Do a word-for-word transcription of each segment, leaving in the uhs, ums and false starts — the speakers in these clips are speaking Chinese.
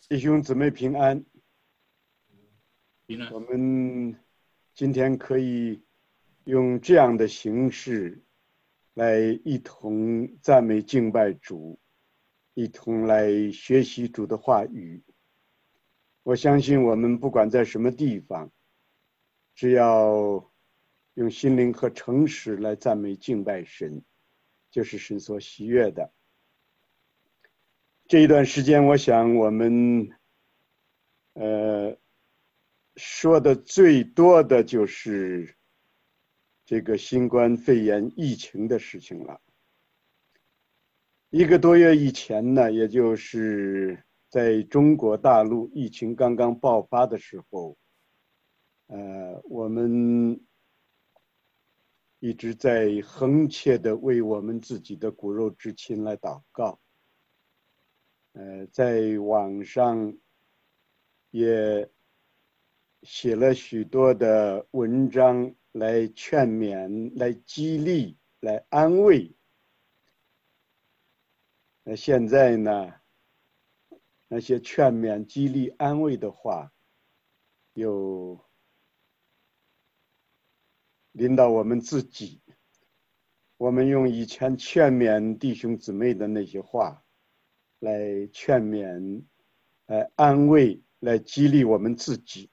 弟兄姊妹平安。 平安。 我们今天可以用这样的形式来一同赞美敬拜主，一同来学习主的话语。我相信我们不管在什么地方，只要用心灵和诚实来赞美敬拜神，就是神所喜悦的。这一段时间，我想我们呃说的最多的就是这个新冠肺炎疫情的事情了。一个多月以前呢，也就是在中国大陆疫情刚刚爆发的时候，呃，我们一直在横切的为我们自己的骨肉至亲来祷告。呃，在网上也写了许多的文章来劝勉、来激励、来安慰。那现在呢，那些劝勉、激励、安慰的话，又临到我们自己。我们用以前劝勉弟兄姊妹的那些话，来劝勉、来安慰、来激励我们自己。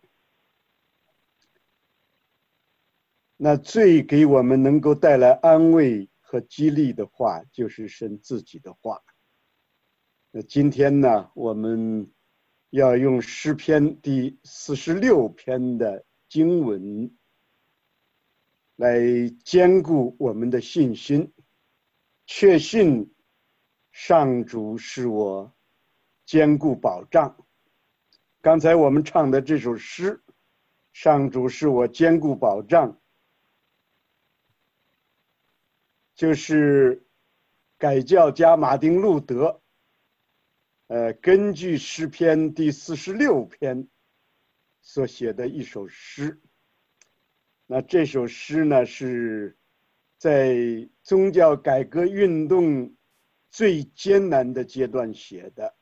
那最给我们能够带来安慰和激励的话，就是神自己的话。那今天呢，我们要用诗篇第四十六篇的经文来坚固我们的信心，确信上主是我坚固保障。刚才我们唱的这首诗，上主是我坚固保障，就是改教家马丁路德呃，根据诗篇第四十六篇所写的一首诗。那这首诗呢，是在宗教改革运动最艰难的阶段写的，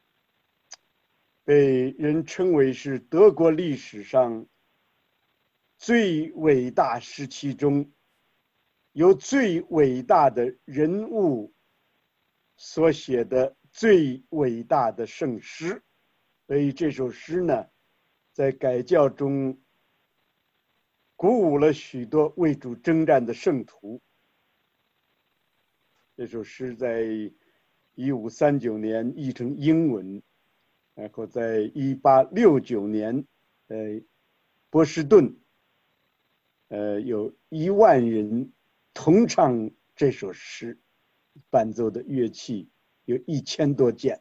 被人称为是德国历史上最伟大时期中由最伟大的人物所写的最伟大的圣诗。所以这首诗呢，在改教中鼓舞了许多为主征战的圣徒。这首诗在一五三九年译成英文，然后在一八六九年在波士顿呃，有一万人同唱这首诗，伴奏的乐器有一千多件，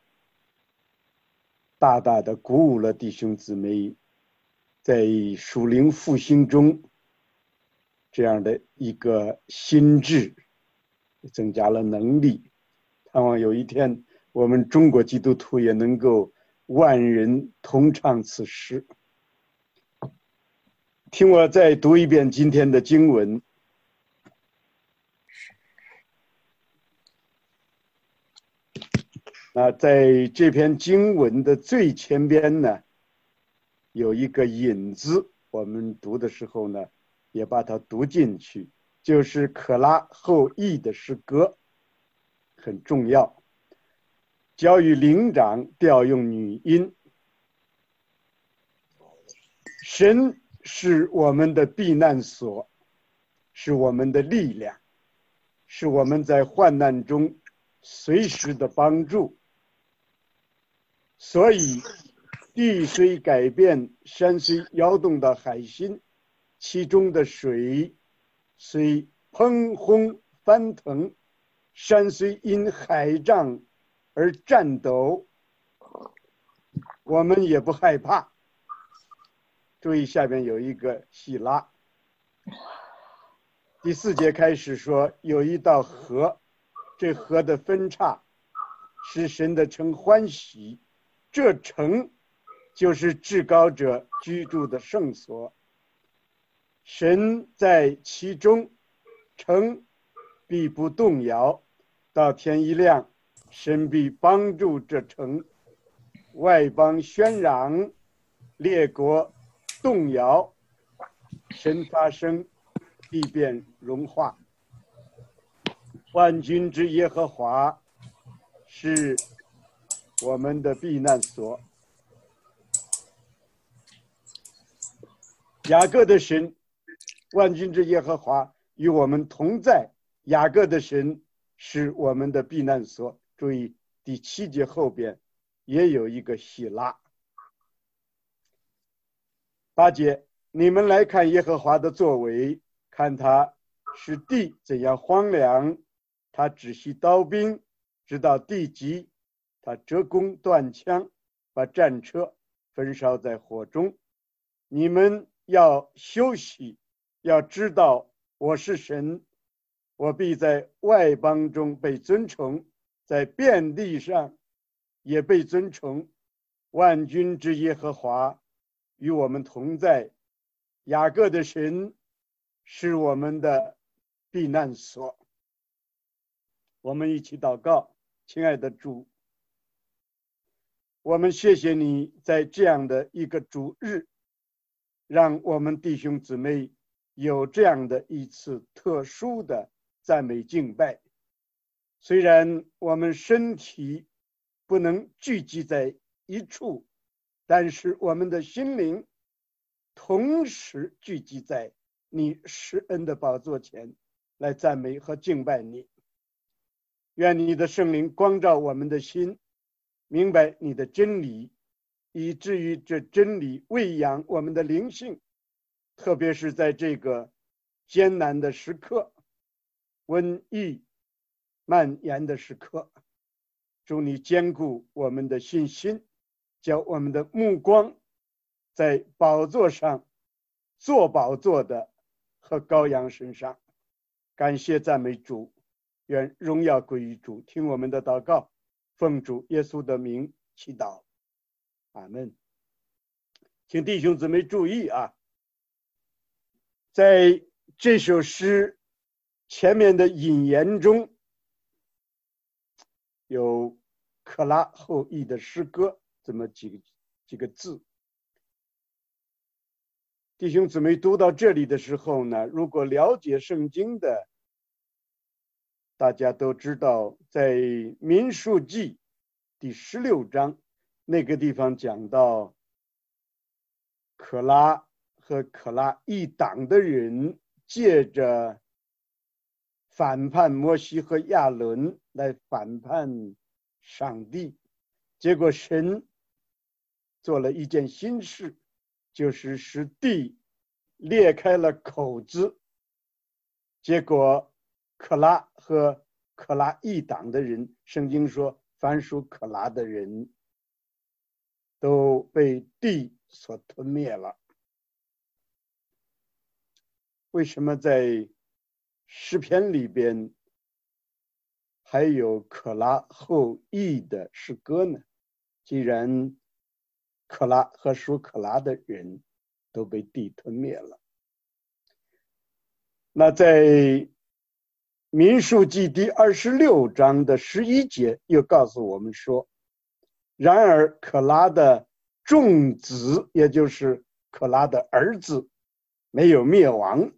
大大的鼓舞了弟兄姊妹在属灵复兴中这样的一个心智，增加了能力。盼望有一天我们中国基督徒也能够万人同唱此诗。听我再读一遍今天的经文。那在这篇经文的最前边呢，有一个引子，我们读的时候呢，也把它读进去，就是可拉后裔的诗歌，很重要。教育灵长调用女音。神是我们的避难所，是我们的力量，是我们在患难中随时的帮助。所以地虽改变，山虽摇动的海心，其中的水虽砰轰翻腾，山虽因海涨而颤抖，我们也不害怕。注意下边有一个希拉。第四节开始说，有一道河，这河的分叉使神的城欢喜，这城就是至高者居住的圣所，神在其中，城必不动摇。到天一亮，神必帮助这城， 外邦喧嚷，列国动摇，神发声，地变融化。万军之耶和华是我们的避难所。雅各的神，万军之耶和华与我们同在。雅各的神是我们的避难所。注意第七节后边也有一个希拉。八节，你们来看耶和华的作为，看他使地怎样荒凉，他止息刀兵，直到地极，他折弓断枪，把战车焚烧在火中。你们要休息，要知道我是神，我必在外邦中被尊崇，在遍地上也被尊崇。万军之耶和华与我们同在，雅各的神是我们的避难所。我们一起祷告。亲爱的主，我们谢谢你在这样的一个主日，让我们弟兄姊妹有这样的一次特殊的赞美敬拜。虽然我们身体不能聚集在一处，但是我们的心灵同时聚集在你施恩的宝座前，来赞美和敬拜你。愿你的圣灵光照我们的心，明白你的真理，以至于这真理喂养我们的灵性，特别是在这个艰难的时刻，瘟疫蔓延的时刻。祝你坚固我们的信心，叫我们的目光在宝座上坐宝座的和羔羊身上。感谢赞美主，愿荣耀归于主。听我们的祷告，奉主耶稣的名祈祷，阿们。请弟兄姊妹注意啊，在这首诗前面的引言中有可拉后裔的诗歌这么几个几个字。弟兄姊妹读到这里的时候呢，如果了解圣经的，大家都知道，在民数记第十六章那个地方讲到，可拉和可拉一党的人借着反叛摩西和亚伦来反叛上帝，结果神做了一件新事，就是使地裂开了口子，结果可拉和可拉一党的人，圣经说凡属可拉的人都被地所吞灭了。为什么在诗篇里边还有可拉后裔的诗歌呢？既然可拉和属可拉的人都被地吞灭了，那在民数记第二十六章的十一节又告诉我们说，然而可拉的众子，也就是可拉的儿子，没有灭亡。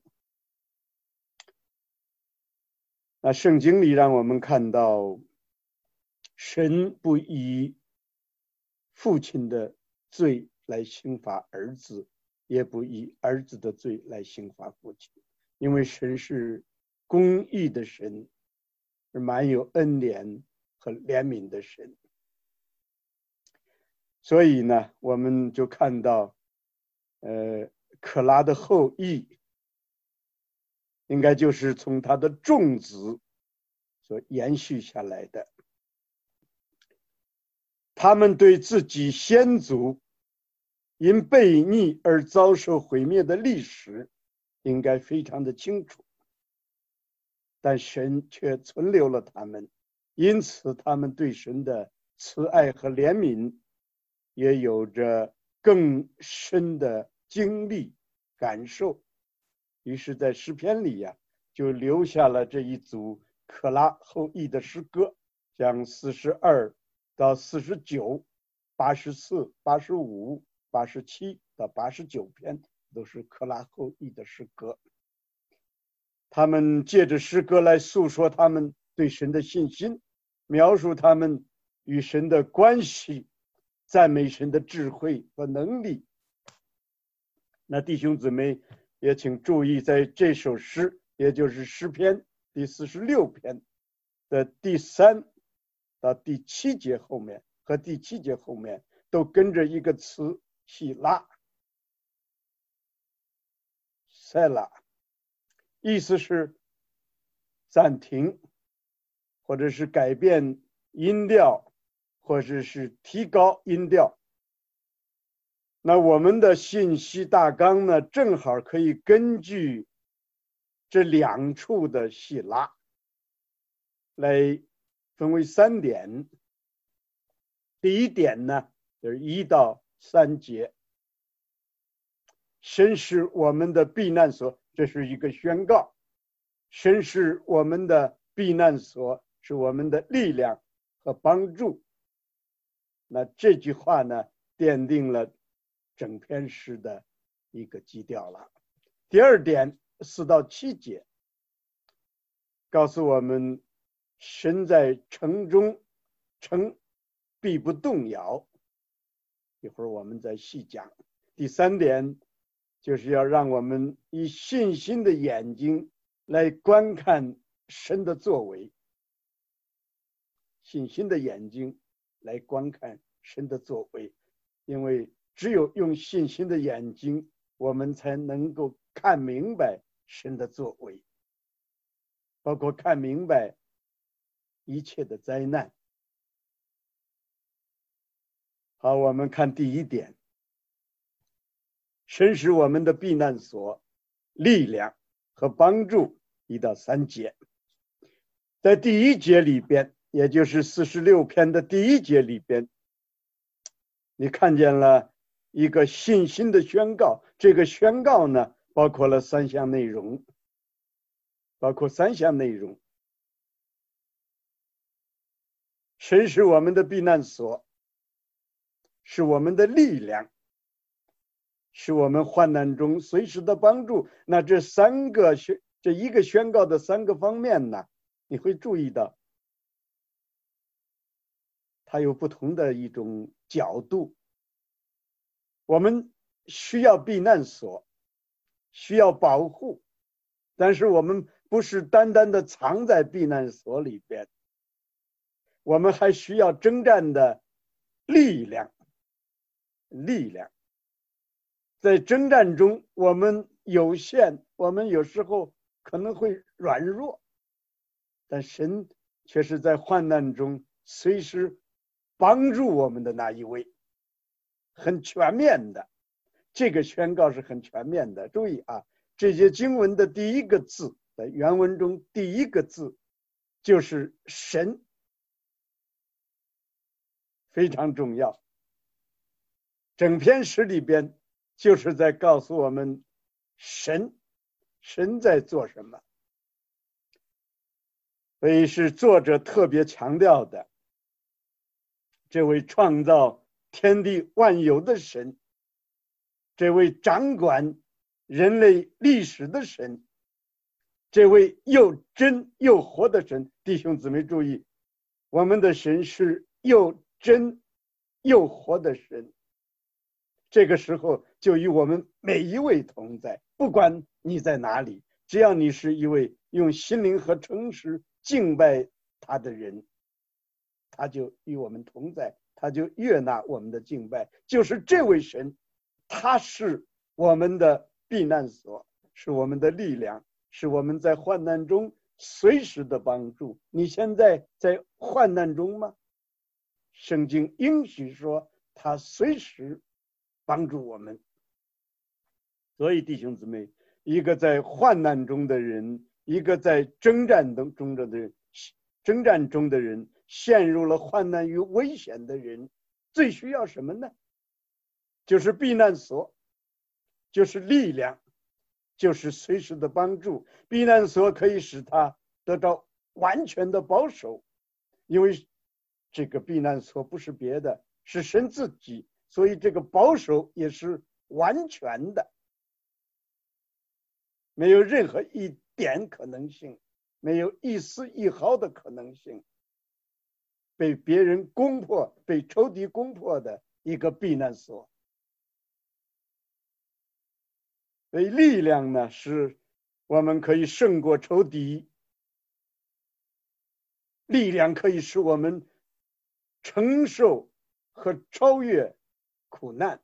那圣经里让我们看到，神不以父亲的罪来刑罚儿子，也不以儿子的罪来刑罚父亲，因为神是公义的神，是满有恩怜和怜悯的神。所以呢，我们就看到呃，可拉的后裔应该就是从他的众子所延续下来的。他们对自己先祖因悖逆而遭受毁灭的历史应该非常的清楚，但神却存留了他们，因此他们对神的慈爱和怜悯也有着更深的经历感受。于是在诗篇里呀、啊，就留下了这一组可拉后裔的诗歌，像四十二到四十九八十四、八十五、八十七到八十九篇都是克拉后裔的诗歌。他们借着诗歌来诉说他们对神的信心，描述他们与神的关系，赞美神的智慧和能力。那弟兄姊妹也请注意，在这首诗，也就是诗篇第四十六篇的第三到第七节后面和第七节后面都跟着一个词希拉，塞拉，意思是暂停，或者是改变音调，或者是提高音调。那我们的信息大纲呢，正好可以根据这两处的希拉来分为三点。第一点呢，就是一到三节，神是我们的避难所，这是一个宣告。神是我们的避难所，是我们的力量和帮助。那这句话呢，奠定了整篇诗的一个基调了。第二点，四到七节，告诉我们神在城中，城必不动摇。一会儿我们再细讲。第三点，就是要让我们以信心的眼睛来观看神的作为，信心的眼睛来观看神的作为，因为只有用信心的眼睛，我们才能够看明白神的作为，包括看明白一切的灾难。好，我们看第一点，神是我们的避难所、力量和帮助，一到三节。在第一节里边，也就是四十六篇的第一节里边，你看见了一个信心的宣告。这个宣告呢，包括了三项内容，包括三项内容。神是我们的避难所，是我们的力量，是我们患难中随时的帮助。那这三个宣，这一个宣告的三个方面呢，你会注意到，它有不同的一种角度。我们需要避难所，需要保护，但是我们不是单单的藏在避难所里边，我们还需要征战的力量。力量在征战中，我们有限，我们有时候可能会软弱，但神却是在患难中随时帮助我们的那一位，很全面的。这个宣告是很全面的。注意啊，这些经文的第一个字，在原文中第一个字就是神，非常重要。整篇诗里边就是在告诉我们神，神在做什么。所以是作者特别强调的，这位创造天地万有的神，这位掌管人类历史的神，这位又真又活的神。弟兄姊妹注意，我们的神是又真又活的神。这个时候就与我们每一位同在，不管你在哪里，只要你是一位用心灵和诚实敬拜他的人，他就与我们同在，他就悦纳我们的敬拜。就是这位神，他是我们的避难所，是我们的力量，是我们在患难中随时的帮助。你现在在患难中吗？圣经应许说他随时帮助我们。所以弟兄姊妹，一个在患难中的人，一个在征战中的人，征战中的人，陷入了患难与危险的人，最需要什么呢？就是避难所，就是力量，就是随时的帮助。避难所可以使他得到完全的保守，因为这个避难所不是别的， 是神自己，所以这个保守也是完全的，没有任何一点可能性，没有一丝一毫的可能性被别人攻破、被仇敌攻破的一个避难所。所以力量呢，是我们可以胜过仇敌，力量可以使我们承受和超越苦难，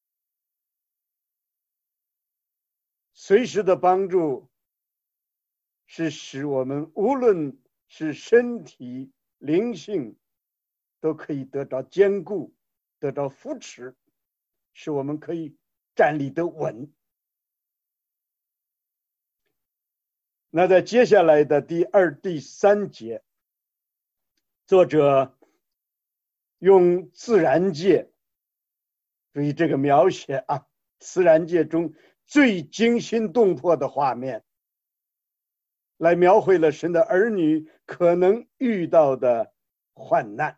随时的帮助是使我们无论是身体灵性都可以得到坚固，得到扶持，使我们可以站立得稳。那在接下来的第二、第三节，作者用自然界，注意这个描写啊，自然界中最惊心动魄的画面，来描绘了神的儿女可能遇到的患难。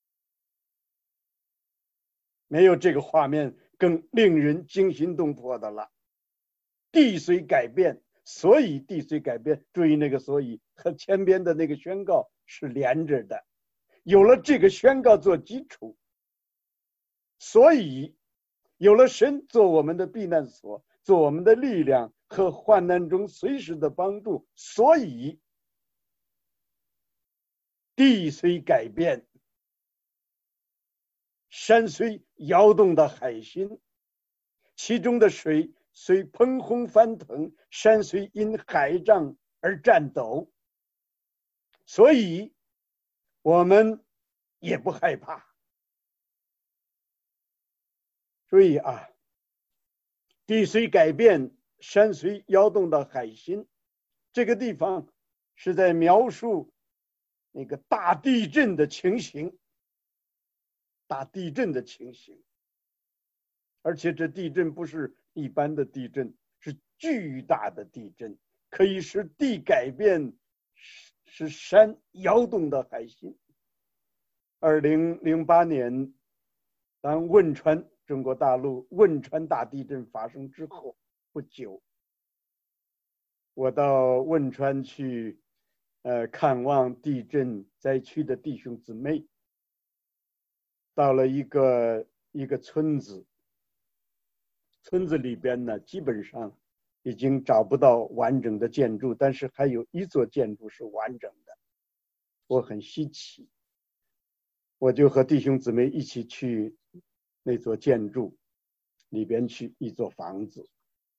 没有这个画面更令人惊心动魄的了。地虽改变，所以地虽改变，注意那个所以和前边的那个宣告是连着的。有了这个宣告做基础，所以有了神做我们的避难所，做我们的力量和患难中随时的帮助，所以地虽改变，山虽摇动的海心，其中的水虽喷轰翻腾，山虽因海涨而颤抖，所以我们也不害怕。注意啊，地虽改变，山虽摇动的海心，这个地方是在描述那个大地震的情形，大地震的情形，而且这地震不是一般的地震，是巨大的地震，可以使地改变，使山摇动的海心。二零零八年，当汶川中国大陆汶川大地震发生之后不久，我到汶川去，呃，看望地震灾区的弟兄姊妹。到了一个一个村子，村子里边呢，基本上已经找不到完整的建筑，但是还有一座建筑是完整的，我很稀奇。我就和弟兄姊妹一起去那座建筑里边去，一座房子。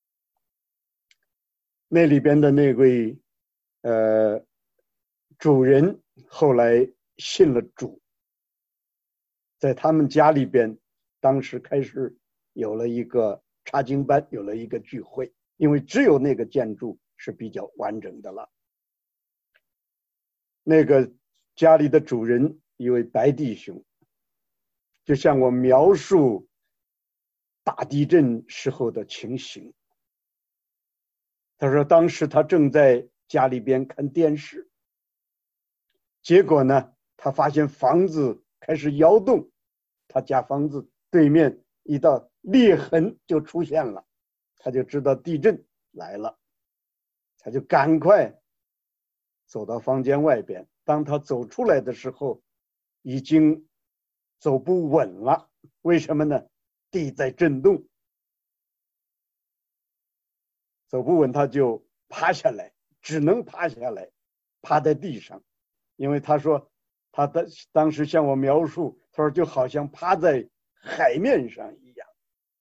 那里边的那位呃主人后来信了主，在他们家里边，当时开始有了一个查经班，有了一个聚会，因为只有那个建筑是比较完整的了。那个家里的主人一位白弟兄，就向我描述大地震时候的情形。他说当时他正在家里边看电视，结果呢，他发现房子开始摇动，他家房子对面一道裂痕就出现了，他就知道地震来了，他就赶快走到房间外边。当他走出来的时候，已经走不稳了。为什么呢？地在震动，走不稳，他就趴下来，只能趴下来，趴在地上。因为他说他的当时向我描述，他说就好像趴在海面上一样。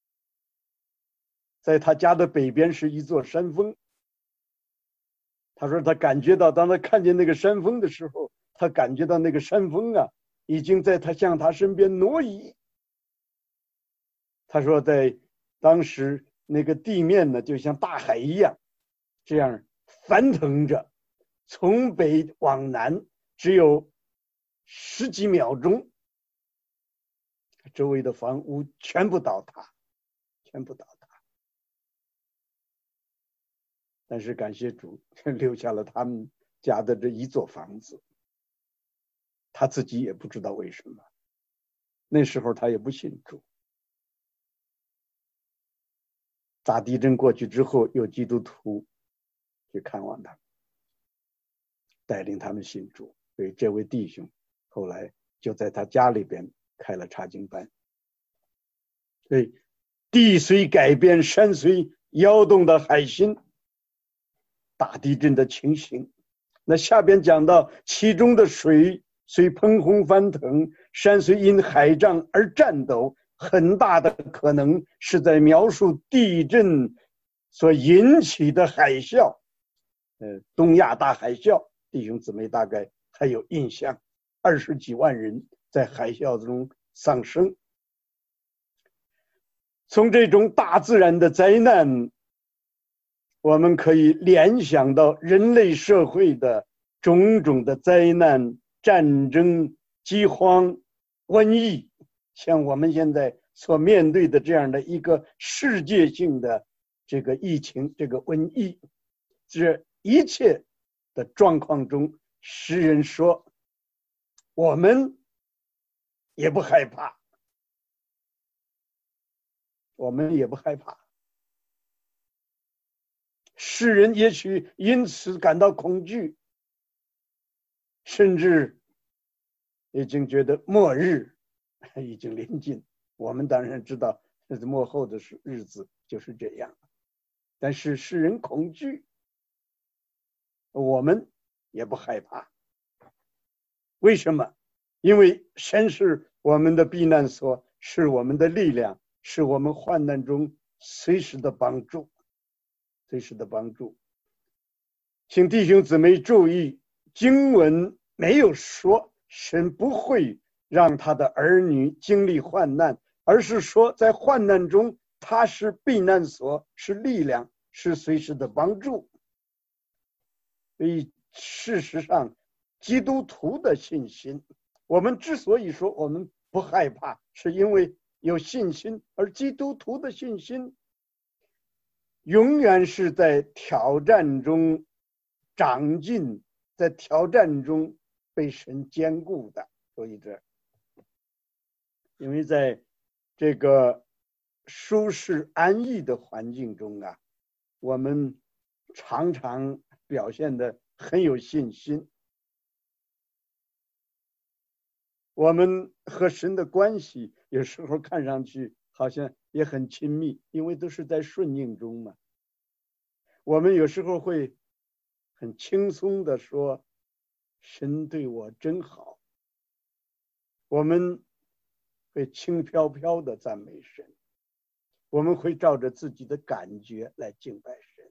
在他家的北边是一座山峰，他说他感觉到，当他看见那个山峰的时候，他感觉到那个山峰啊已经在他向他身边挪移。他说在当时那个地面呢，就像大海一样，这样翻腾着，从北往南只有十几秒钟，周围的房屋全部倒塌，全部倒塌。但是感谢主，留下了他们家的这一座房子，他自己也不知道为什么。 那时候他也不信主。大地震过去之后，有基督徒去看望他，带领他们信主。所以这位弟兄后来就在他家里边开了查经班。所以地虽改变，山虽摇动的海心，大地震的情形。那下边讲到其中的水虽喷洪翻腾，山虽因海涨而颤抖，很大的可能是在描述地震所引起的海啸，呃，东亚大海啸。弟兄姊妹大概还有印象，二十几万人在海啸中丧生。从这种大自然的灾难，我们可以联想到人类社会的种种的灾难、战争、饥荒、瘟疫，像我们现在所面对的这样的一个世界性的这个疫情，这个瘟疫，这一切的状况中，诗人说我们也不害怕，我们也不害怕。世人也许因此感到恐惧，甚至已经觉得末日已经临近。我们当然知道末后的日子就是这样，但是世人恐惧，我们也不害怕。为什么？因为神是我们的避难所，是我们的力量，是我们患难中随时的帮助，随时的帮助。请弟兄姊妹注意，经文没有说神不会让他的儿女经历患难，而是说在患难中他是避难所，是力量，是随时的帮助。所以事实上基督徒的信心，我们之所以说我们不害怕，是因为有信心，而基督徒的信心永远是在挑战中长进，在挑战中被神坚固的。所以这因为在这个舒适安逸的环境中啊，我们常常表现得很有信心，我们和神的关系有时候看上去好像也很亲密，因为都是在顺应中嘛。我们有时候会很轻松地说神对我真好，我们会轻飘飘地赞美神，我们会照着自己的感觉来敬拜神。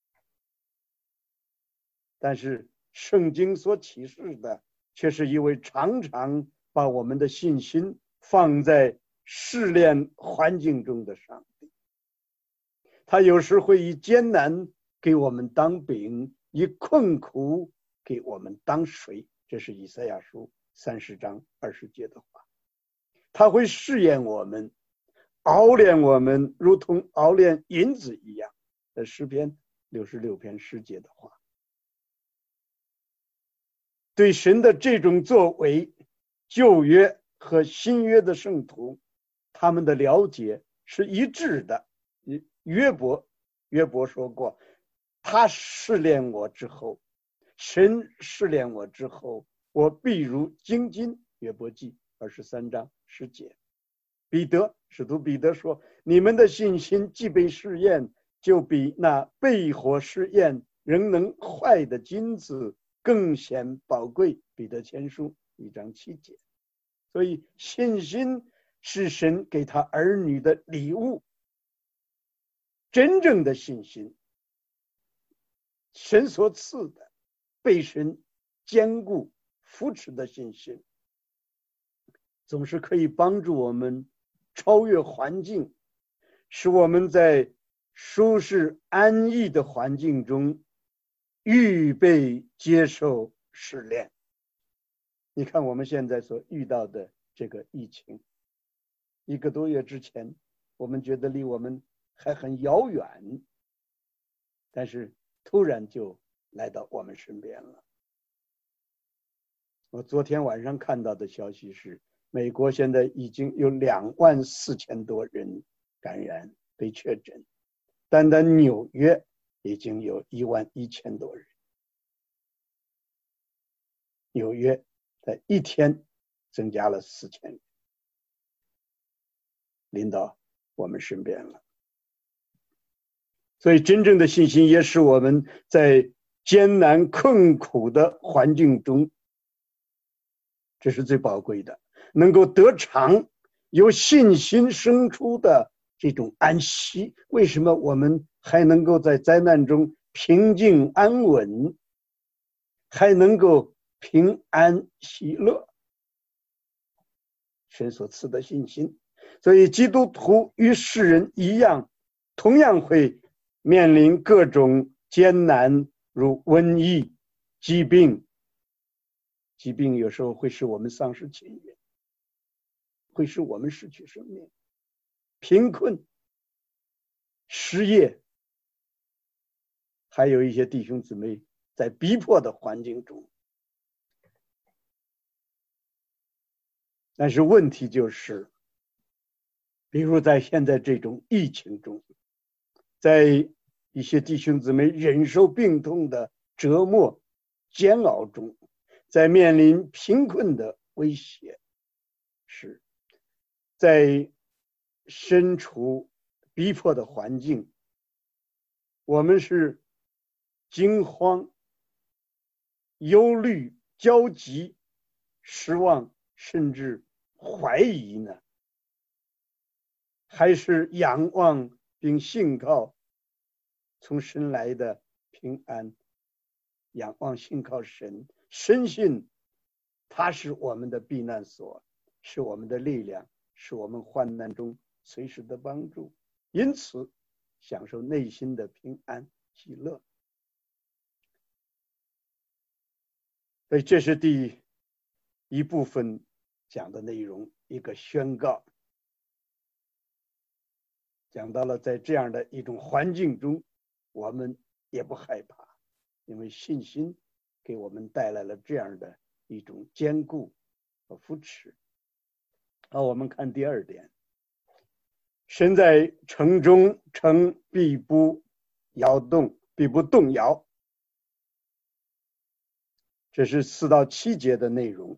但是圣经所启示的却是一位常常把我们的信心放在试炼环境中的上帝。他有时会以艰难给我们当饼，以困苦给我们当水，这是以赛亚书三十章二十节的话。他会试验我们，熬炼我们，如同熬炼银子一样，这诗篇六十六篇十节的话。对神的这种作为，旧约和新约的圣徒他们的了解是一致的。约伯约伯说过，他试炼我之后，神试炼我之后，我必如精金。约伯记二十三章十节。彼得使徒彼得说，你们的信心既被试验，就比那被火试验仍能坏的金子更显宝贵。彼得前书一章七节。所以信心是神给他儿女的礼物，真正的信心，神所赐的，被神坚固扶持的信心，总是可以帮助我们超越环境，使我们在舒适安逸的环境中预备接受试炼。你看我们现在所遇到的这个疫情，一个多月之前我们觉得离我们还很遥远，但是突然就来到我们身边了。我昨天晚上看到的消息是， 美国现在已经有两万四千多人感染被确诊，单单纽约已经有一万一千多人。纽约在一天增加了四千人，临到我们身边了。所以真正的信心也使我们在艰难困苦的环境中，这是最宝贵的，能够得偿由信心生出的这种安息。为什么我们还能够在灾难中平静安稳，还能够平安喜乐？神所赐的信心。所以基督徒与世人一样，同样会面临各种艰难，如瘟疫、疾病。疾病有时候会使我们丧失亲人，会使我们失去生命。贫困、失业，还有一些弟兄姊妹在逼迫的环境中。但是问题就是，比如在现在这种疫情中，在一些弟兄姊妹忍受病痛的折磨、煎熬中，在面临贫困的威胁时，在身处逼迫的环境，我们是惊慌、忧虑、焦急、失望，甚至怀疑呢？还是仰望并信靠从神来的平安，仰望信靠神，深信他是我们的避难所，是我们的力量，是我们患难中随时的帮助，因此享受内心的平安喜乐。所以这是第一部分讲的内容，一个宣告，讲到了在这样的一种环境中，我们也不害怕，因为信心给我们带来了这样的一种坚固和扶持。好，我们看第二点，身在城中，城必不摇动，必不动摇。这是四到七节的内容，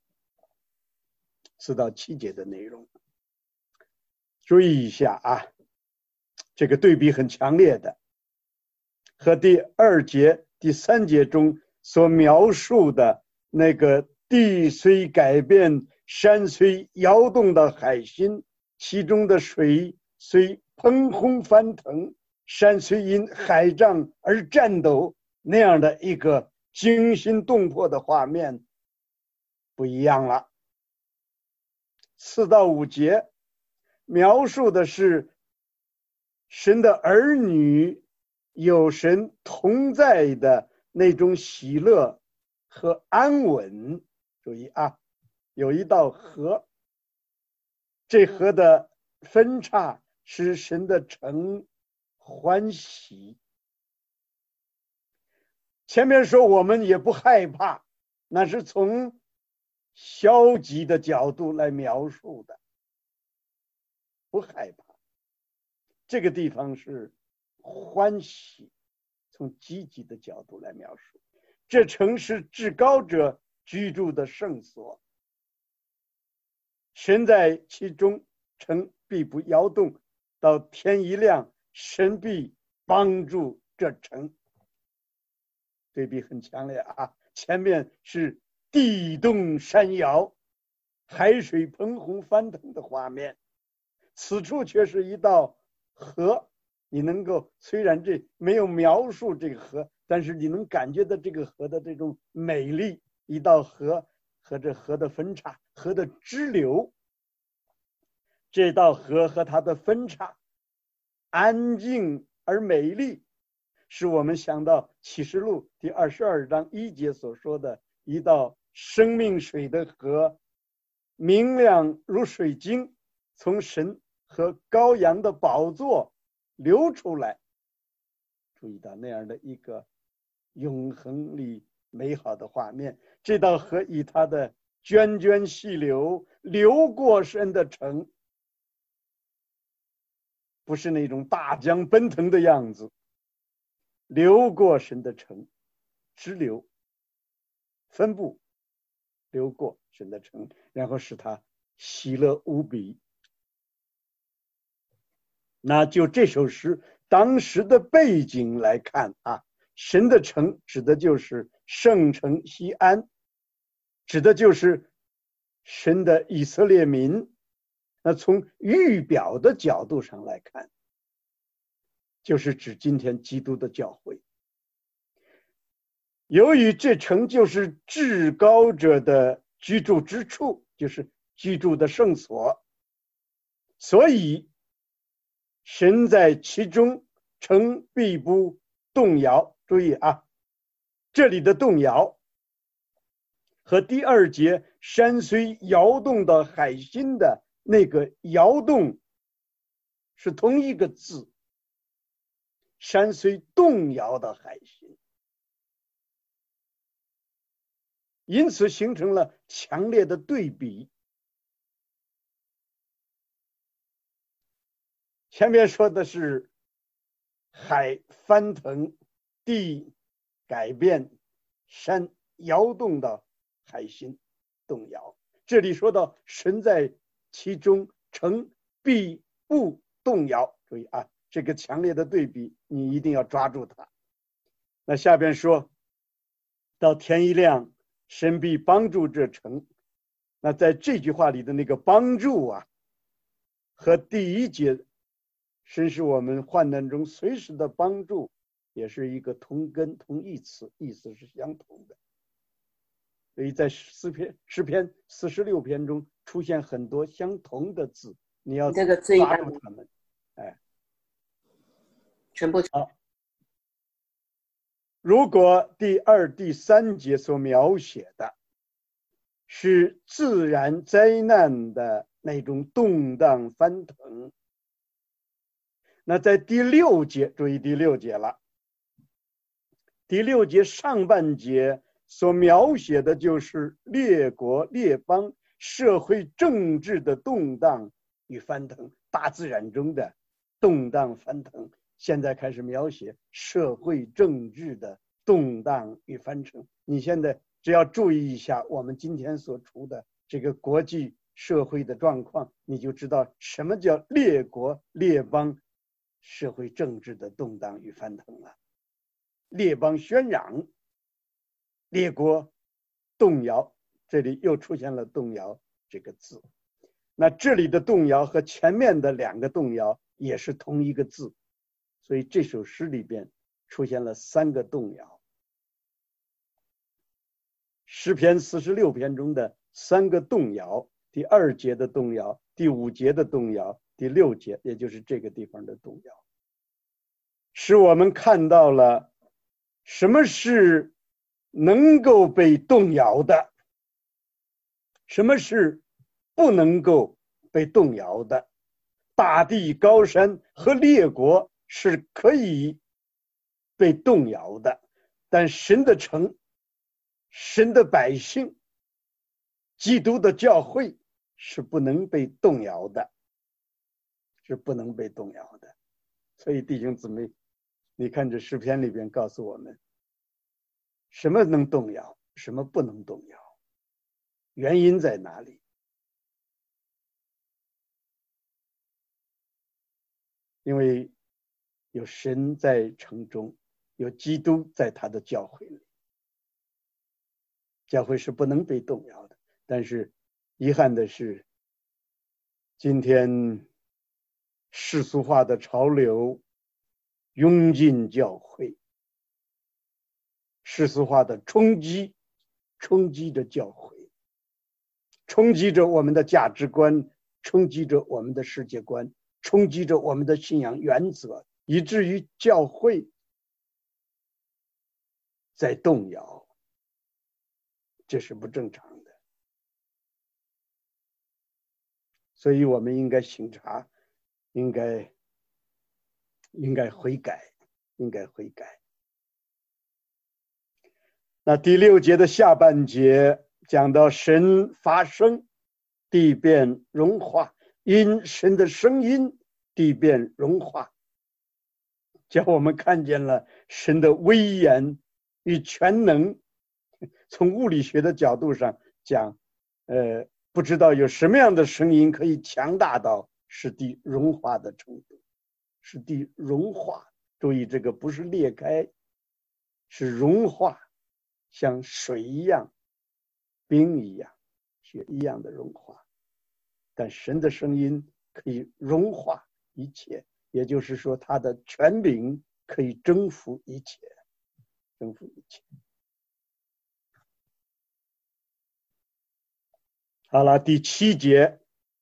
四到七节的内容。注意一下啊，这个对比很强烈的，和第二节、第三节中所描述的那个地虽改变，山虽摇动的海心，其中的水虽喷轰翻腾，山虽因海涨而颤抖，那样的一个惊心动魄的画面不一样了。四到五节描述的是神的儿女有神同在的那种喜乐和安稳。注意啊，有一道河，这河的分叉使神的城欢喜。前面说我们也不害怕，那是从消极的角度来描述的，不害怕。这个地方是欢喜，从积极的角度来描述。这城是至高者居住的圣所，神在其中，城必不摇动，到天一亮，神必帮助这城。对比很强烈啊！前面是地动山摇，海水喷洪翻腾的画面，此处却是一道河。你能够，虽然这没有描述这个河，但是你能感觉到这个河的这种美丽。一道河和这河的分叉，河的支流，这道河和它的分叉安静而美丽，使我们想到启示录第二十二章一节所说的一道生命水的河，明亮如水晶，从神和羔羊的宝座流出来。注意到那样的一个永恒里美好的画面。这道河以它的涓涓细流流过神的城，不是那种大江奔腾的样子，流过神的城，支流分布流过神的城，然后使他喜乐无比。那就这首诗当时的背景来看啊，神的城指的就是圣城西安，指的就是神的以色列民。那从预表的角度上来看，就是指今天基督的教会。由于这城就是至高者的居住之处，就是居住的圣所，所以神在其中，城必不动摇。注意啊，这里的动摇和第二节山虽摇动的海心的那个摇动是同一个字，山虽动摇的海心，因此形成了强烈的对比。前面说的是海翻腾，地改变，山摇动的海心动摇，这里说到神在其中，城必不动摇。注意啊，这个强烈的对比你一定要抓住它。那下边说到天一亮，神必帮助这城。那在这句话里的那个帮助啊，和第一节神是我们患难中随时的帮助，也是一个同根同义词，意思是相同的。所以在诗篇诗篇四十六篇中出现很多相同的字，你要抓住它们。哎， 全部好。如果第二、第三节所描写的是自然灾难的那种动荡翻腾，那在第六节，注意第六节了，第六节上半节所描写的就是列国列邦社会政治的动荡与翻腾，大自然中的动荡翻腾。现在开始描写社会政治的动荡与翻腾。你现在只要注意一下我们今天所处的这个国际社会的状况，你就知道什么叫列国列邦社会政治的动荡与翻腾了。列邦喧嚷，列国动摇，这里又出现了动摇这个字。那这里的动摇和前面的两个动摇也是同一个字，所以这首诗里边出现了三个动摇。诗篇四十六篇中的三个动摇，第二节的动摇，第五节的动摇，第六节也就是这个地方的动摇，使我们看到了什么是能够被动摇的，什么是不能够被动摇的。大地高山和列国是可以被动摇的，但神的城，神的百姓，基督的教会是不能被动摇的，是不能被动摇的。所以弟兄姊妹，你看这诗篇里边告诉我们什么能动摇，什么不能动摇，原因在哪里？因为有神在城中，有基督在他的教会里，教会是不能被动摇的。但是遗憾的是，今天世俗化的潮流涌进教会，世俗化的冲击冲击着教会，冲击着我们的价值观，冲击着我们的世界观，冲击着我们的信仰原则，以至于教会在动摇，这是不正常的。所以我们应该省察，应该应该悔改，应该悔改。那第六节的下半节讲到神发声， 地便融化，因神的声音，地便融化，叫我们看见了神的威严与全能。从物理学的角度上讲，呃，不知道有什么样的声音可以强大到使地融化的程度，使地融化。注意，这个不是裂开，是融化，像水一样、冰一样、雪一样的融化。但神的声音可以融化一切，也就是说，他的权柄可以征服一切，征服一切。好了，第七节，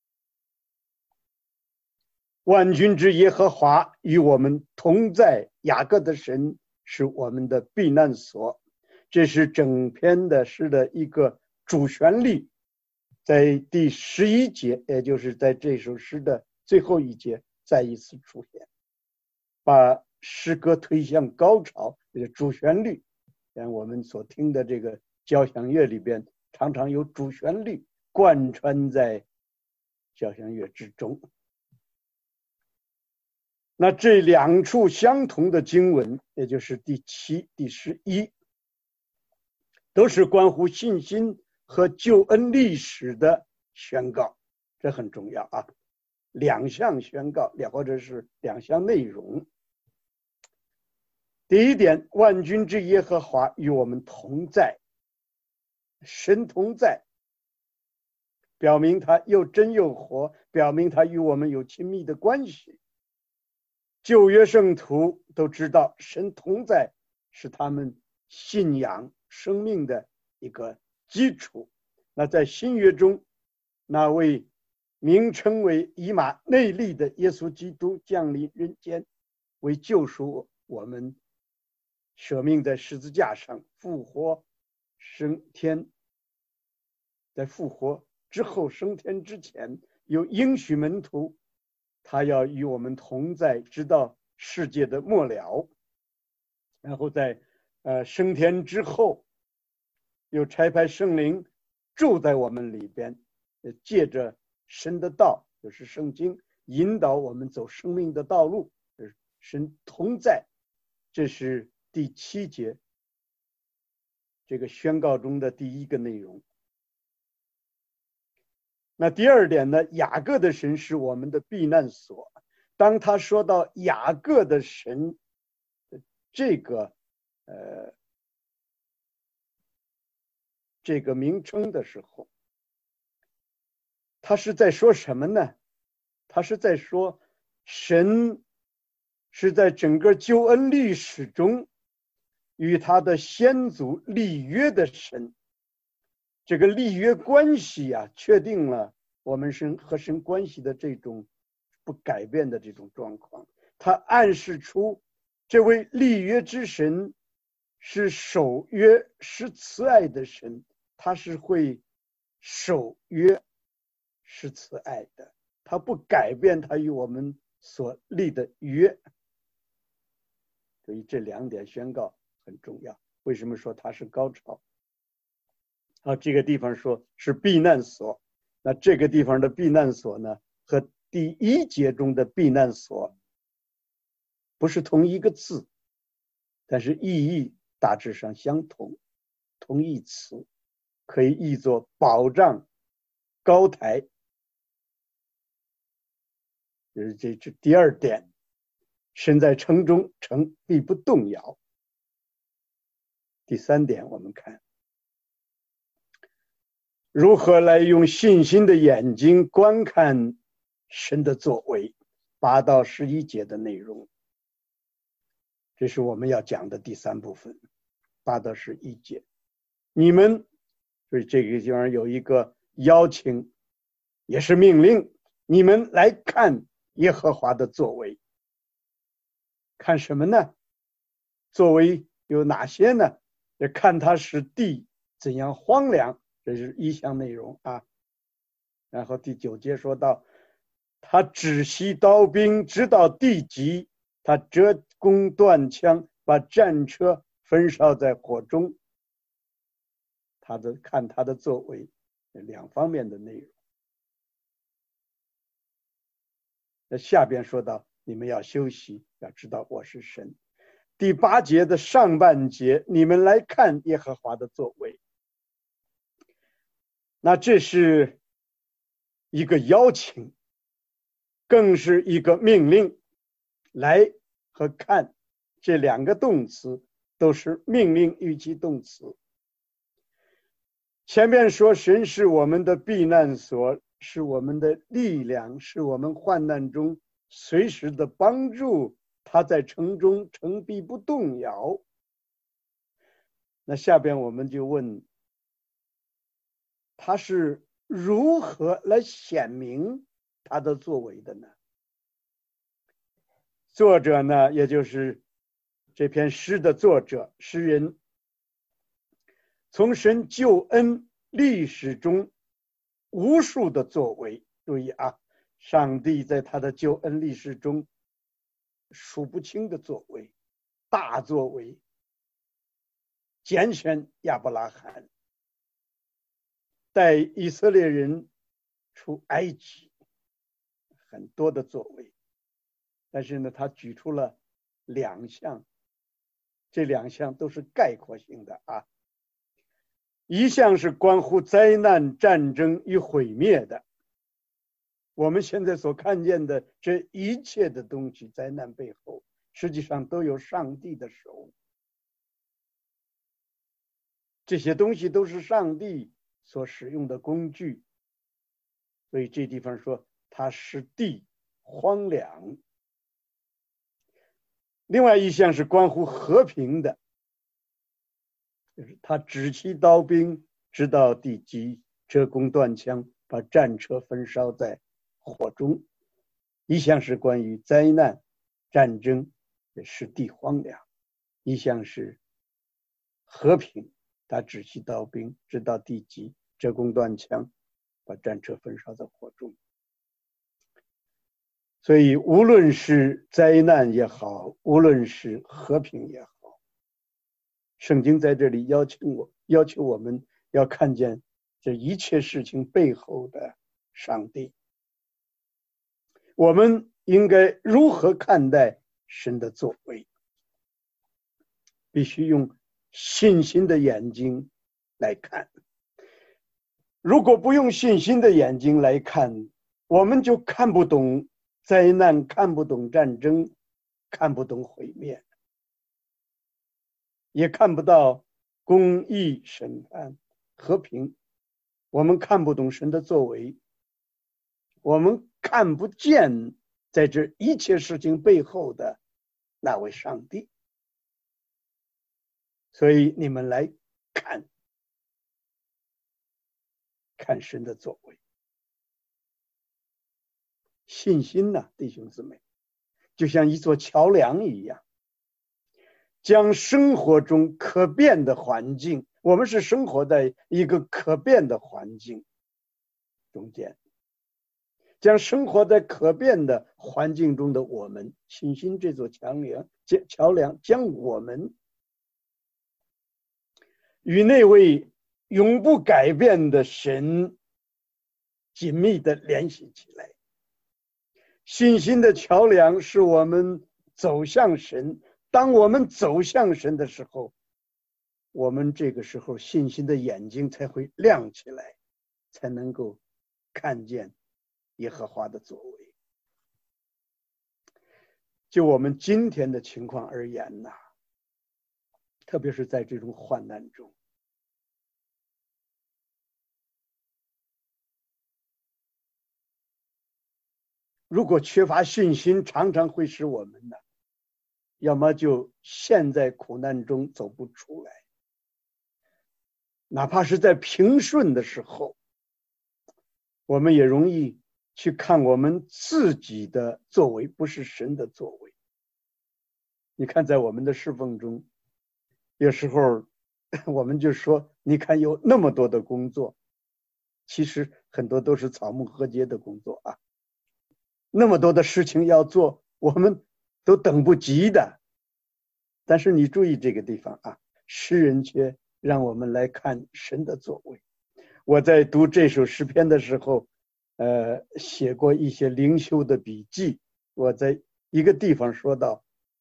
万军之耶和华与我们同在，雅各的神是我们的避难所。这是整篇的诗的一个主旋律，在第十一节，也就是在这首诗的最后一节再一次出现，把诗歌推向高潮。这个主旋律，像我们所听的这个交响乐里边，常常有主旋律贯穿在交响乐之中。那这两处相同的经文，也就是第七、第十一，都是关乎信心和救恩历史的宣告，这很重要啊。两项宣告，或者是两项内容。第一点，万军之耶和华与我们同在，神同在，表明他又真又活，表明他与我们有亲密的关系。旧约圣徒都知道，神同在是他们信仰生命的一个基础。那在新约中，那位名称为以马内利的耶稣基督降临人间，为救赎我们，舍命在十字架上复活升天，在复活之后升天之前，有应许门徒他要与我们同在，直到世界的末了。然后在呃升天之后，又差派圣灵住在我们里边，借着神的道，就是圣经，引导我们走生命的道路。神同在，这是第七节这个宣告中的第一个内容。那第二点呢，雅各的神是我们的避难所。当他说到雅各的神这个呃这个名称的时候，他是在说什么呢？他是在说神是在整个救恩历史中与他的先祖立约的神。这个立约关系啊，确定了我们神和神关系的这种不改变的这种状况。它暗示出这位立约之神是守约是慈爱的神，他是会守约是慈爱的，他不改变他与我们所立的约。所以这两点宣告很重要。为什么说它是高潮？啊，这个地方说是避难所，那这个地方的避难所呢，和第一节中的避难所不是同一个字，但是意义大致上相同，同义词，可以译作保障高台。就是这是第二点，身在城中，城必不动摇。第三点，我们看如何来用信心的眼睛观看神的作为，八到十一节的内容，这是我们要讲的第三部分，八到十一节。你们，所以这个地方有一个邀请，也是命令，你们来看耶和华的作为。看什么呢？作为有哪些呢？也看他使地怎样荒凉，这是一项内容啊。然后第九节说到，他止息刀兵，直到地极，他折弓断枪，把战车焚烧在火中。他的看他的作为，两方面的内容。 那下边说到，你们要休息，要知道我是神。第八节的上半节，你们来看耶和华的作为。那这是一个邀请，更是一个命令。来和看这两个动词都是命令语气动词。前面说神是我们的避难所，是我们的力量，是我们患难中随时的帮助，他在城中城必不动摇。那下边我们就问，他是如何来显明他的作为的呢？作者呢，也就是这篇诗的作者诗人，从神救恩历史中无数的作为，注意啊，上帝在他的救恩历史中数不清的作为，大作为，拣选亚伯拉罕，带以色列人出埃及，很多的作为。但是呢，他举出了两项，这两项都是概括性的啊。一项是关乎灾难、战争与毁灭的，我们现在所看见的这一切的东西，灾难背后实际上都有上帝的手，这些东西都是上帝所使用的工具，所以这地方说它使地荒凉。另外一项是关乎和平的，就是他指起刀兵，直到地极，折弓断枪，把战车焚烧在火中。一项是关于灾难、战争，使地荒凉；一项是和平，他指起刀兵，直到地极，折弓断枪，把战车焚烧在火中。所以无论是灾难也好，无论是和平也好，圣经在这里要求我要求我们要看见这一切事情背后的上帝。我们应该如何看待神的作为？必须用信心的眼睛来看。如果不用信心的眼睛来看，我们就看不懂灾难，看不懂战争，看不懂毁灭，也看不到公义、审判、和平。我们看不懂神的作为，我们看不见在这一切事情背后的那位上帝。所以你们来看看神的作为。信心呢、啊，弟兄姊妹，就像一座桥梁一样，将生活中可变的环境，我们是生活在一个可变的环境中间，将生活在可变的环境中的我们，信心这座桥梁，桥梁将我们与那位永不改变的神紧密的联系起来。信心的桥梁是我们走向神，当我们走向神的时候，我们这个时候信心的眼睛才会亮起来，才能够看见耶和华的作为。就我们今天的情况而言呢，特别是在这种患难中，如果缺乏信心，常常会使我们呢，要么就陷在苦难中走不出来，哪怕是在平顺的时候，我们也容易去看我们自己的作为，不是神的作为。你看在我们的侍奉中，有时候我们就说，你看有那么多的工作，其实很多都是草木禾秸的工作啊，那么多的事情要做，我们都等不及的。但是你注意这个地方啊，诗人却让我们来看神的作为。我在读这首诗篇的时候， 呃写过一些灵修的笔记。我在一个地方说到，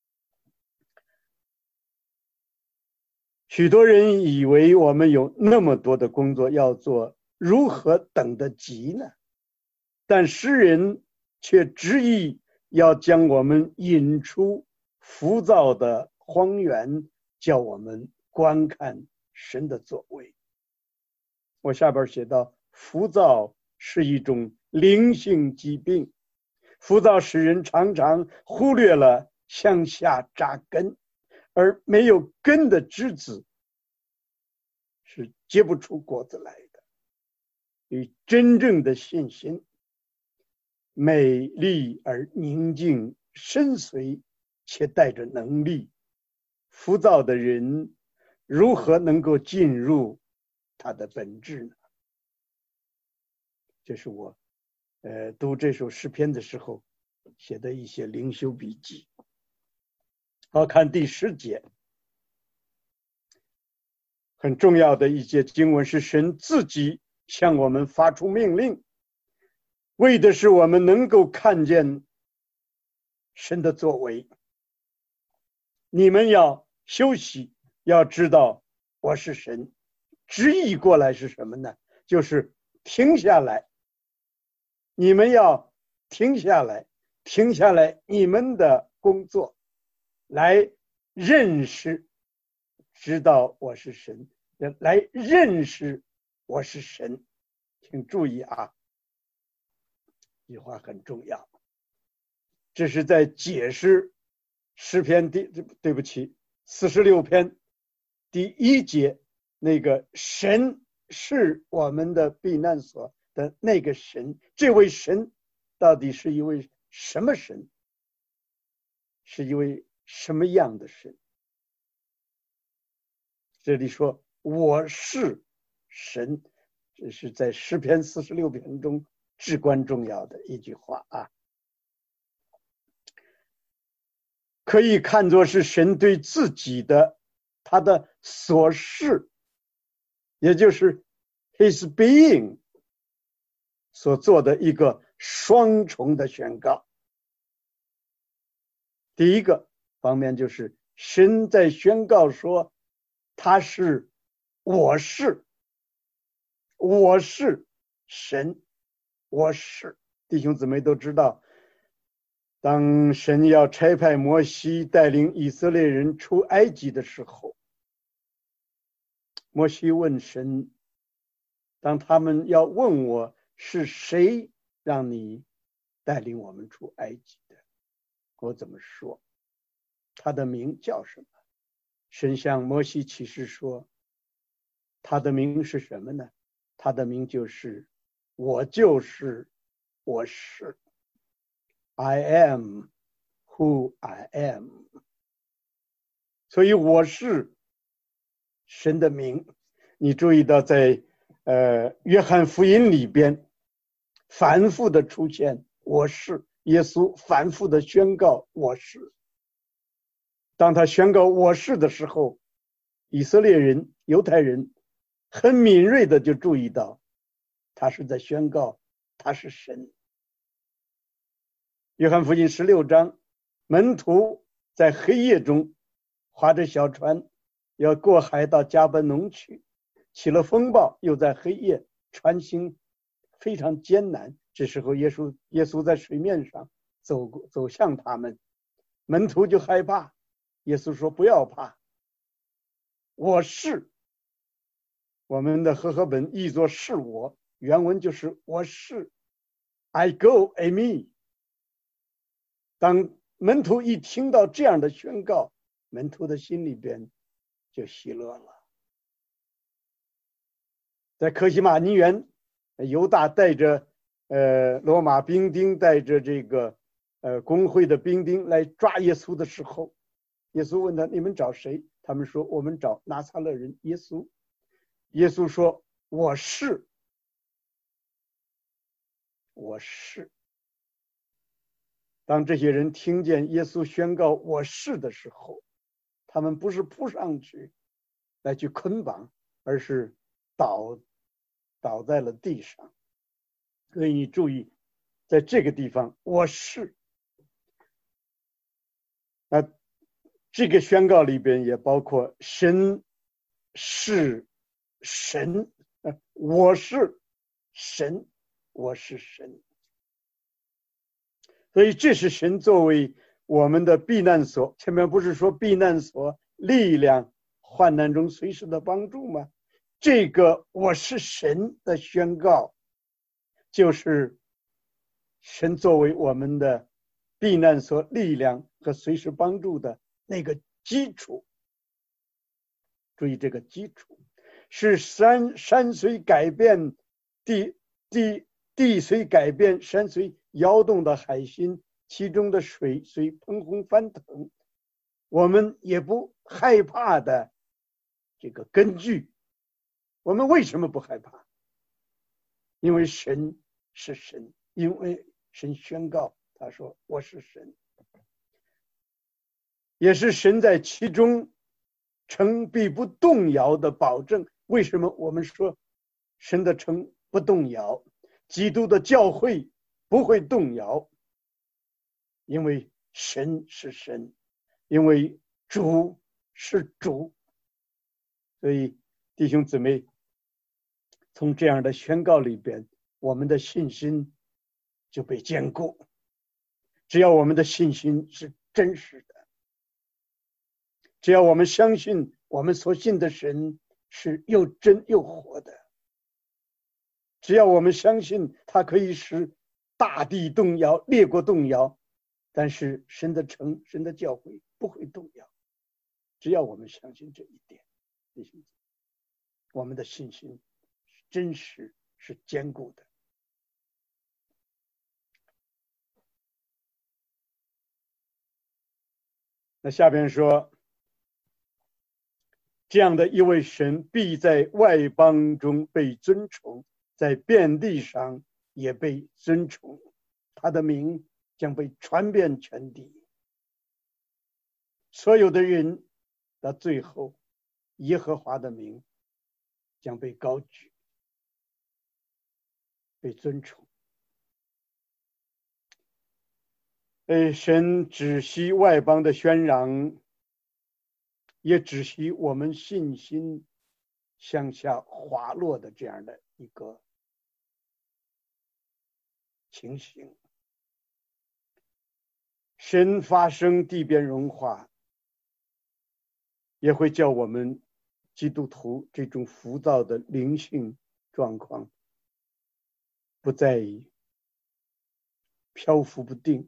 许多人以为我们有那么多的工作要做，如何等得及呢？但诗人却执意要将我们引出浮躁的荒原，叫我们观看神的作为。我下边写到，浮躁是一种灵性疾病，浮躁使人常常忽略了向下扎根，而没有根的枝子是结不出果子来的。与真正的信心，美丽而宁静，深邃且带着能力，浮躁的人如何能够进入它的本质呢？这是我呃读这首诗篇的时候写的一些灵修笔记。好，看第十节，很重要的一节经文是神自己向我们发出命令，为的是我们能够看见神的作为。你们要休息，要知道我是神。直译过来是什么呢？就是停下来，你们要停下来，停下来你们的工作，来认识，知道我是神，来认识我是神。请注意啊，这句话很重要。这是在解释诗篇第对不起四十六篇第一节那个神是我们的避难所的那个神。这位神到底是一位什么神？是一位什么样的神？这里说我是神，这是在诗篇四十六篇中至关重要的一句话啊。可以看作是神对自己的他的所是，也就是 his being 所做的一个双重的宣告。第一个方面就是神在宣告说他是我是，我是神，我是。弟兄姊妹都知道，当神要差派摩西带领以色列人出埃及的时候，摩西问神，当他们要问我是谁让你带领我们出埃及的，我怎么说？他的名叫什么？神向摩西启示说，他的名是什么呢？他的名就是我就是我是。I am who I am。 所以我是神的名。你注意到在呃约翰福音里边反复的出现我是，耶稣反复的宣告我是。当他宣告我是的时候，以色列人犹太人很敏锐的就注意到他是在宣告他是神。约翰福音十六章，门徒在黑夜中划着小船要过海到迦百农去，起了风暴，又在黑夜，船行非常艰难。这时候耶稣耶稣在水面上走走向他们，门徒就害怕。耶稣说不要怕，我是。我们的和合本译作是我，原文就是我是 I go a me。当门徒一听到这样的宣告，门徒的心里边就喜乐了。在客西马尼园，犹大带着呃罗马兵丁，带着这个呃公会的兵丁来抓耶稣的时候，耶稣问他：你们找谁？他们说：我们找拿撒勒人耶稣。耶稣说：我是，我是。当这些人听见耶稣宣告我是的时候，他们不是扑上去来去捆绑，而是倒倒在了地上， 所以你注意，在这个地方，我是啊，这个宣告里边也包括神是神，我是神，我是神。所以这是神作为我们的避难所。前面不是说避难所、力量、患难中随时的帮助吗？这个我是神的宣告，就是神作为我们的避难所、力量和随时帮助的那个基础。注意这个基础是山山虽改变，地地地虽改变，山虽摇动的海心，其中的水虽喷洪翻腾，我们也不害怕的这个根据。我们为什么不害怕？因为神是神，因为神宣告，他说我是神，也是神在其中城必不动摇的保证。为什么我们说神的城不动摇，基督的教会不会动摇？因为神是神，因为主是主。所以弟兄姊妹，从这样的宣告里边，我们的信心就被坚固。只要我们的信心是真实的，只要我们相信我们所信的神是又真又活的，只要我们相信他可以使大地动摇、列国动摇，但是神的城、神的教会不会动摇。只要我们相信这一点，我们的信心是真实、是坚固的。那下边说，这样的一位神必在外邦中被尊崇，在遍地上也被尊崇，他的名将被传遍全地。所有的人到最后，耶和华的名将被高举，被尊崇。哎，神只惜外邦的喧嚷，也只惜我们信心向下滑落的这样的一个情形。神发生，地变融化，也会叫我们基督徒这种浮躁的灵性状况不再漂浮不定。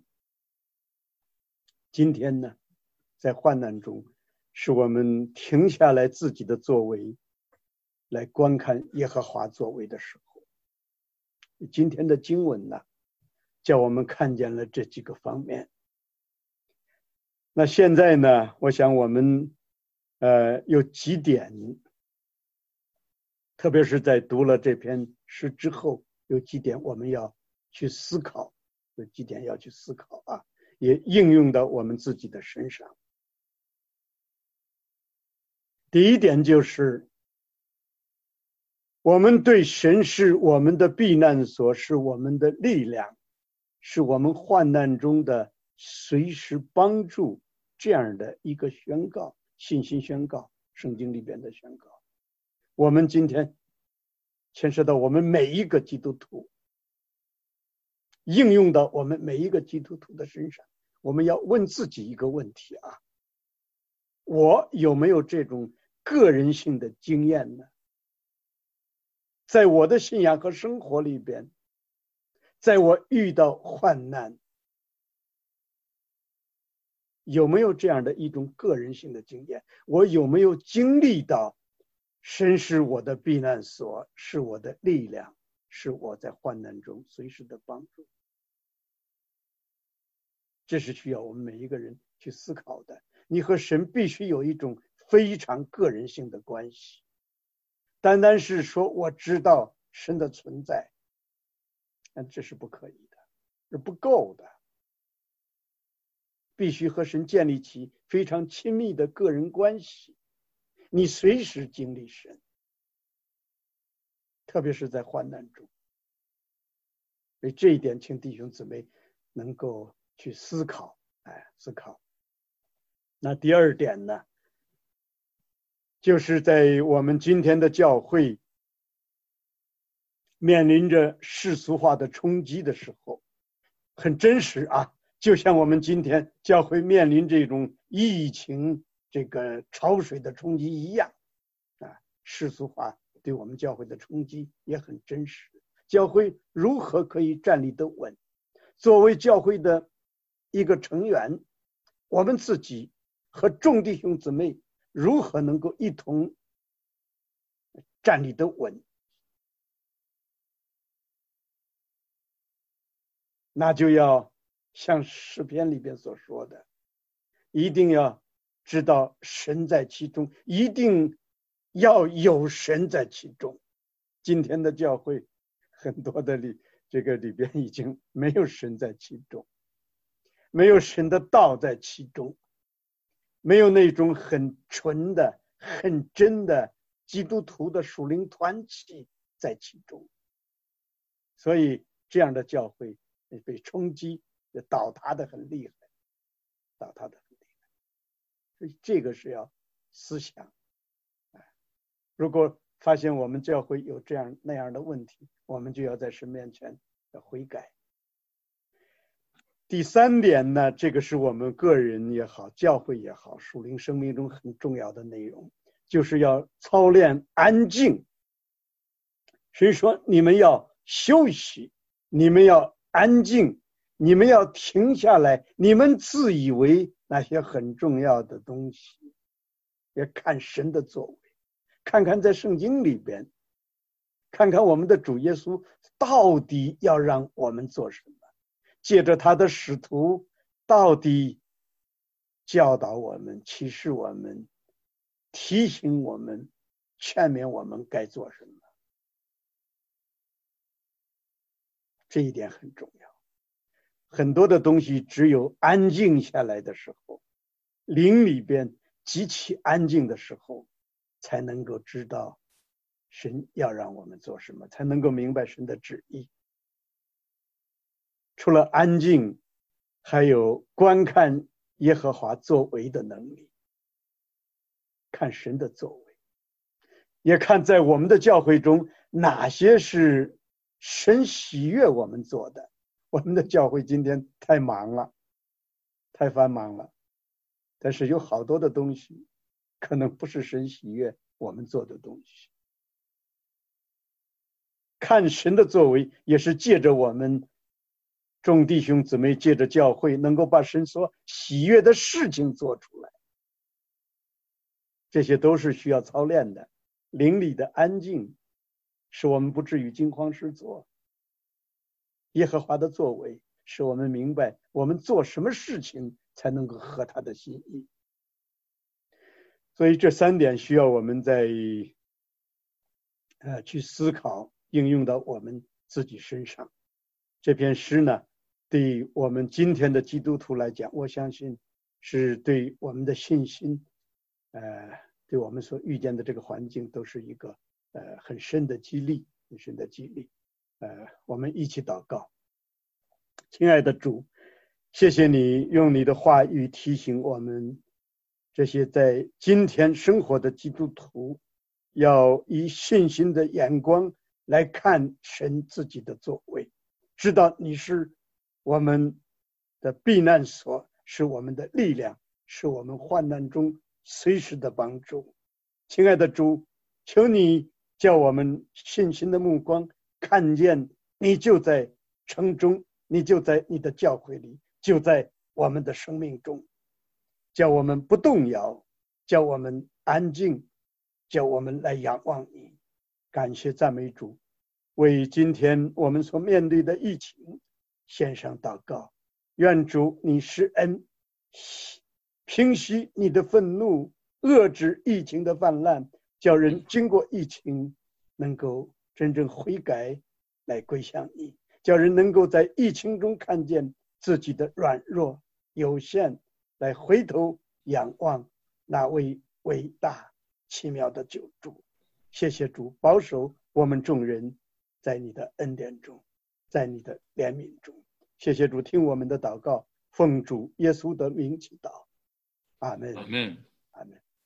今天呢，在患难中，是我们停下来自己的作为，来观看耶和华作为的时候。今天的经文呢，叫我们看见了这几个方面。那现在呢，我想我们呃有几点，特别是在读了这篇诗之后，有几点我们要去思考，有几点要去思考啊，也应用到我们自己的身上。第一点就是，我们对神是我们的避难所，是我们的力量，是我们患难中的随时帮助，这样的一个宣告，信心宣告，圣经里边的宣告。我们今天牵涉到我们每一个基督徒，应用到我们每一个基督徒的身上，我们要问自己一个问题啊，我有没有这种个人性的经验呢？在我的信仰和生活里边，在我遇到患难，有没有这样的一种个人性的经验？我有没有经历到神是我的避难所，是我的力量，是我在患难中随时的帮助？这是需要我们每一个人去思考的。你和神必须有一种非常个人性的关系，单单是说我知道神的存在，但这是不可以的，是不够的。必须和神建立起非常亲密的个人关系，你随时经历神，特别是在患难中。 所以这一点，请弟兄姊妹能够去思考，哎，思考。那第二点呢，就是在我们今天的教会面临着世俗化的冲击的时候，很真实啊，就像我们今天教会面临这种疫情这个潮水的冲击一样啊，世俗化对我们教会的冲击也很真实。教会如何可以站立得稳？作为教会的一个成员，我们自己和众弟兄姊妹如何能够一同站立得稳？那就要像诗篇里边所说的，一定要知道神在其中，一定要有神在其中。今天的教会很多的里这个里边已经没有神在其中，没有神的道在其中，没有那种很纯的很真的基督徒的属灵团契在其中，所以这样的教会被冲击倒塌的很厉害，倒塌的很厉害。所以这个是要思想。如果发现我们教会有这样那样的问题，我们就要在神面前悔改。第三点呢，这个是我们个人也好，教会也好，属灵生命中很重要的内容，就是要操练安静。所以说你们要休息，你们要安静，你们要停下来，你们自以为那些很重要的东西，也看神的作为，看看在圣经里边，看看我们的主耶稣到底要让我们做什么，借着他的使徒到底教导我们，启示我们，提醒我们，劝勉我们该做什么。这一点很重要。很多的东西只有安静下来的时候，灵里边极其安静的时候，才能够知道神要让我们做什么，才能够明白神的旨意。除了安静，还有观看耶和华作为的能力，看神的作为，也看在我们的教会中哪些是神喜悦我们做的。我们的教会今天太忙了，太繁忙了，但是有好多的东西可能不是神喜悦我们做的东西。看神的作为，也是借着我们众弟兄姊妹，借着教会，能够把神所喜悦的事情做出来。这些都是需要操练的。灵里的安静，使我们不至于惊慌失措。耶和华的作为，使我们明白我们做什么事情才能够合他的心意。所以这三点需要我们在呃去思考，应用到我们自己身上。这篇诗呢，对我们今天的基督徒来讲，我相信是对我们的信心，呃，对我们所遇见的这个环境，都是一个呃很深的激励，很深的激励。呃，我们一起祷告。亲爱的主，谢谢你用你的话语提醒我们这些在今天生活的基督徒，要以信心的眼光来看神自己的作为，知道你是我们的避难所，是我们的力量，是我们患难中随时的帮助。亲爱的主，求你叫我们信心的目光看见你就在城中，你就在你的教会里，就在我们的生命中，叫我们不动摇，叫我们安静，叫我们来仰望你。感谢赞美主，为今天我们所面对的疫情献上祷告，愿主你施恩，平息你的愤怒，遏制疫情的泛滥，叫人经过疫情能够真正悔改，来归向你，叫人能够在疫情中看见自己的软弱有限，来回头仰望那位伟大奇妙的救主。谢谢主保守我们众人在你的恩典中。 在你的怜悯中。谢谢主，听我们的祷告，奉主耶稣的名祈祷，阿门， 阿门。 阿门。